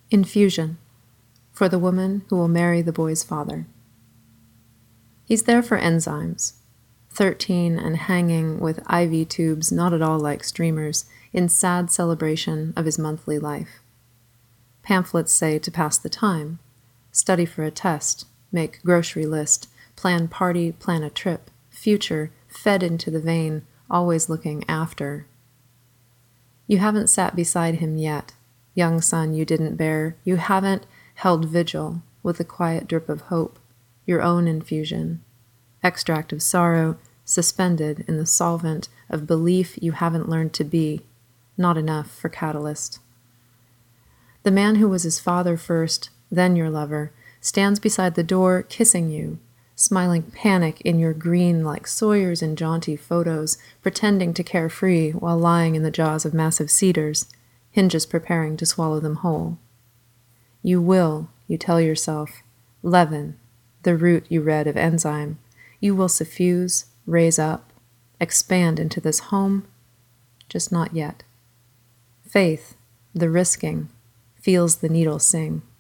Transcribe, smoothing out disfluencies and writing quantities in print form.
Infusion, for the woman who will marry the boy's father. He's there for enzymes, 13 and hanging with IV tubes not at all like streamers, in sad celebration of his monthly life. Pamphlets say to pass the time, study for a test, make grocery list, plan party, plan a trip, future, fed into the vein, always looking after. You haven't sat beside him yet, young son you didn't bear. You haven't held vigil with the quiet drip of hope, your own infusion, extract of sorrow suspended in the solvent of belief you haven't learned to be, not enough for catalyst. The man who was his father first, then your lover, stands beside the door kissing you, smiling panic in your green like sawyers in jaunty photos, pretending to care free while lying in the jaws of massive cedars, hinges preparing to swallow them whole. You will, you tell yourself, leaven, the root you read of enzyme. You will suffuse, raise up, expand into this home, just not yet. Faith, the risking, feels the needle sing.